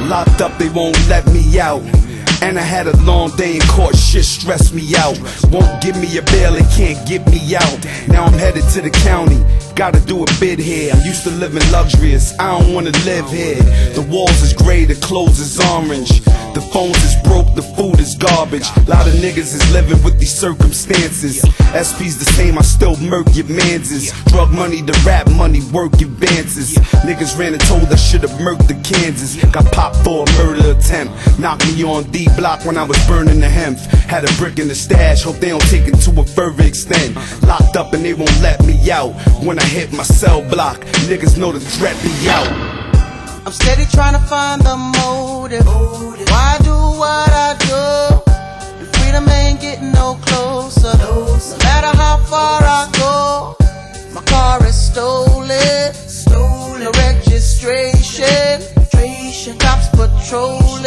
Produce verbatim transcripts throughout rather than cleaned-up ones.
Locked up, they won't let me out. And I had a long day in court, shit stressed me out. Won't give me a bail, and can't get me out. Now I'm headed to the county, gotta do a bid here. I'm used to living luxurious, I don't wanna live here. The walls is gray, the clothes is orange. The phones is broke, the food is garbage. Lot of niggas is living with these circumstances. S P's the same, I still murk your manses. Drug money, the rap money, work advances. Niggas ran and told I should've murked the Kansas. Got popped for a murder attempt. Knocked me on D block when I was burning the hemp. Had a brick in the stash, hope they don't take it to a further extent. Locked up and they won't let me out. When I hit my cell block, niggas know the threat be out. I'm steady trying to find the motive. Why do what I do? And freedom ain't getting no closer. No matter how far I go, my car is stolen. No registration. Cops patrolling.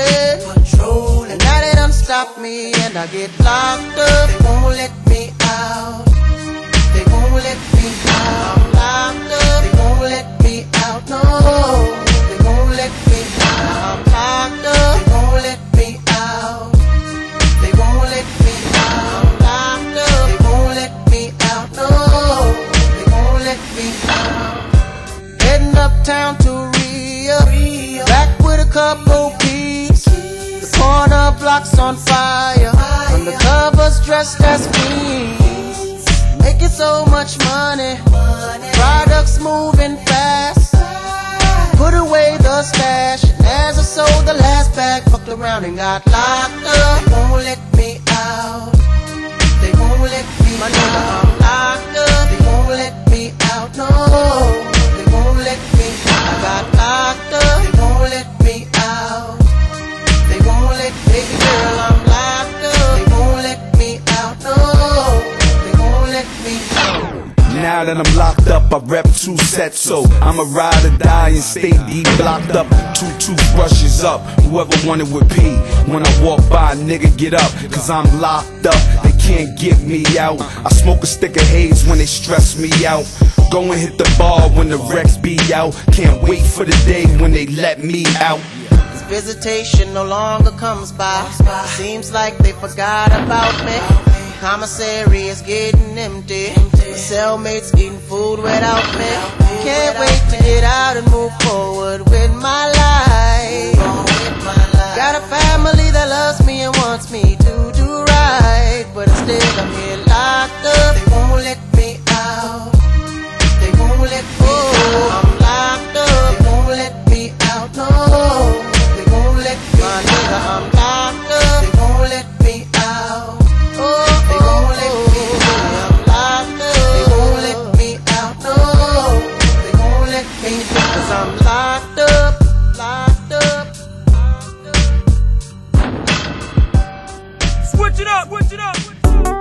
And now they done stop me and I get locked up. They won't let me out. They won't let me out. I'm locked up. They won't let me out. No. They won't let me out. I'm locked up. They won't let me out. They won't let me out. I'm locked up. They won't let me out. No. They won't let me out. Heading uptown to Rio. Back with a couple peeps. The corner block's on fire. Undercovers dressed as queens. Making so much money. Products moving fast. Put away the stash. And as I sold the last bag, fucked around and got locked up. They won't let me out. They won't let me out. My nigga, I'm locked up. They won't let me out. No, they won't let me out. I got locked up. They won't let me out. They won't let me, baby girl, I'm locked up. They won't let me out. No, they won't let me out. Now that I'm locked up, I rep two sets, so I'ma ride or die and stay deep blocked up. Two toothbrushes up, whoever wanted with P. When I walk by, nigga get up, cause I'm locked up. They can't get me out. I smoke a stick of haze when they stress me out. Go and hit the bar when the Rex be out. Can't wait for the day when they let me out. Visitation no longer comes by. Seems like they forgot about me. Commissary is getting empty. The cellmates eating food without me. Can't wait to get out and move forward.